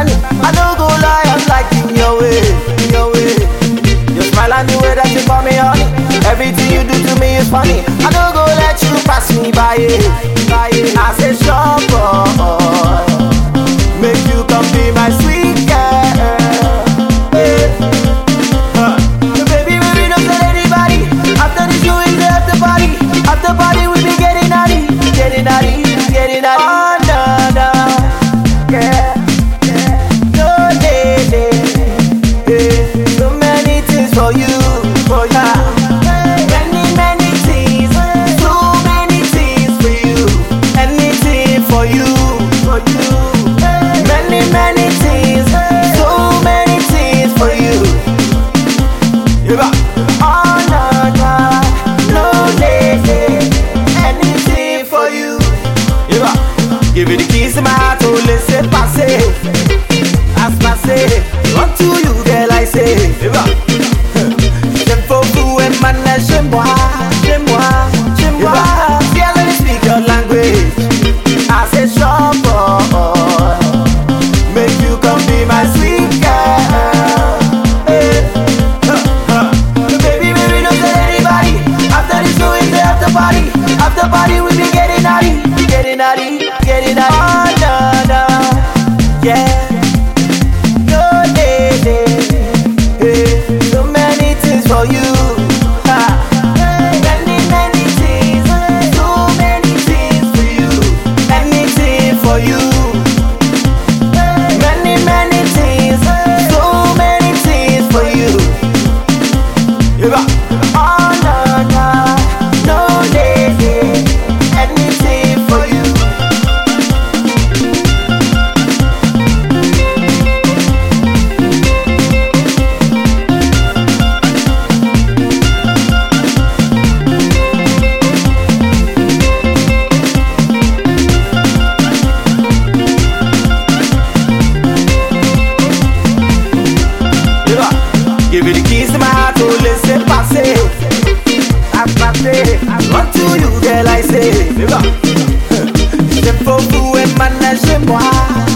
money. I don't go lie, I'm liking your way, your way. You smile and the way that you call me honey. Everything you do to me is funny. I don't go let you pass me by it, by it. I say sure boy, make you come be my sweet girl. Baby, don't tell anybody. After this you is the after party. After party we be getting naughty, getting naughty, getting naughty. Oh no, no, yeah, yeah. No lady, yeah. So many things for you, for you. Many, many things, so many things for you. Anything for you, for you. Many, many things, so many things for you. Yeah. Oh no, no, no lady, anything for you. Yeah. Give you the keys to my heart, oh laissez passer, as passer. Run to you, girl, I say. Yeah. J'aime pour vous et manège chez moi, chez moi, chez moi. See, I let me speak your language. I say, sure boy, make you come be my sweet girl. Baby, don't tell anybody. After this show is the after party. After party we be getting naughty, getting naughty, getting naughty. Oh no, no, yeah. No lady, hey. So many things for you. Many, many things, so many things for you. Anything for you. Many, many things, so many things for you. Yeah. Oh no, no, no lady, anything for you. Yeah. Give you the keys to my heart, oh laissez passer, as passer. Run to you, girl, I say. Yeah. J'aime pour vous et manège chez moi.